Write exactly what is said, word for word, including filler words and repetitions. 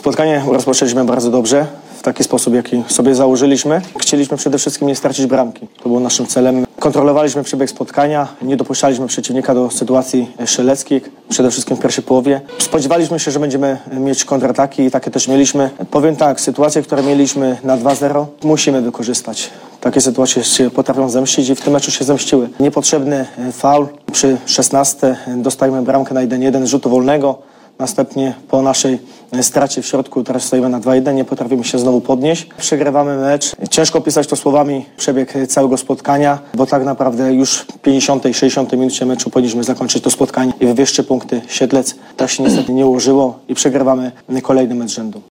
Spotkanie rozpoczęliśmy bardzo dobrze, w taki sposób, jaki sobie założyliśmy. Chcieliśmy przede wszystkim nie stracić bramki. To było naszym celem. Kontrolowaliśmy przebieg spotkania, nie dopuszczaliśmy przeciwnika do sytuacji strzeleckich, przede wszystkim w pierwszej połowie. Spodziewaliśmy się, że będziemy mieć kontrataki i takie też mieliśmy. Powiem tak, sytuacje, które mieliśmy na dwa zero, musimy wykorzystać. Takie sytuacje się potrafią zemścić i w tym meczu się zemściły. Niepotrzebny faul. Przy szesnastce dostajemy bramkę na jeden jeden z rzutu wolnego. Następnie po naszej stracie w środku, teraz stoimy na dwa jeden, nie potrafimy się znowu podnieść. Przegrywamy mecz. Ciężko pisać to słowami przebieg całego spotkania, bo tak naprawdę już w pięćdziesiątej, sześćdziesiątej minucie meczu powinniśmy zakończyć to spotkanie i wywieźć trzy punkty. Siedlec tak się niestety nie ułożyło i przegrywamy kolejny mecz rzędu.